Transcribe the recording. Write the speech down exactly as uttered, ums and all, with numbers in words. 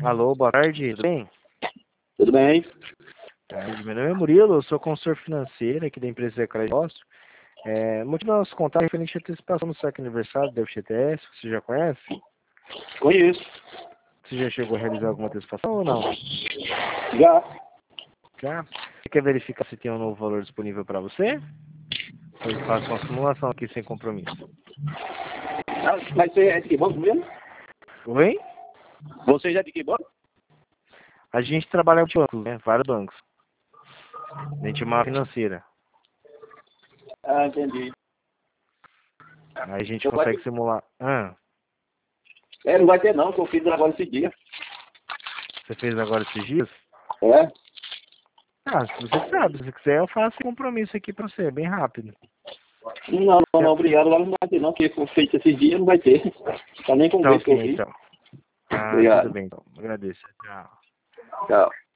Alô, boa tarde, tudo bem? Tudo bem? Tarde, meu nome é Murilo, eu sou consultor financeiro aqui da empresa Zé Carlos Negócio. É, motivo do nosso contato é referente à antecipação do saque aniversário da F G T S, você já conhece? Conheço. Você já chegou a realizar alguma antecipação ou não? Já. Já? Você quer verificar se tem um novo valor disponível para você? Eu faço uma simulação aqui sem compromisso. Ah, mas você é de que banco mesmo? Oi? Você já é de que banco? A gente trabalha com bancos, né? Vários bancos. A gente é uma financeira. Ah, entendi. Aí a gente Não vai consegue ter, simular. Ah, é, não vai ter não, que eu fiz agora esse dia. você fez agora esses dias? É? Ah, se você sabe, se você quiser eu faço um compromisso aqui pra você, bem rápido. Não, não, não, obrigado. Agora não vai ter não, porque foi feito esses dias, não vai ter. Tá nem com Tá vez que eu ok, fiz. então. Ah, tudo Obrigado. bem, então. Agradeço. Tchau. Tchau.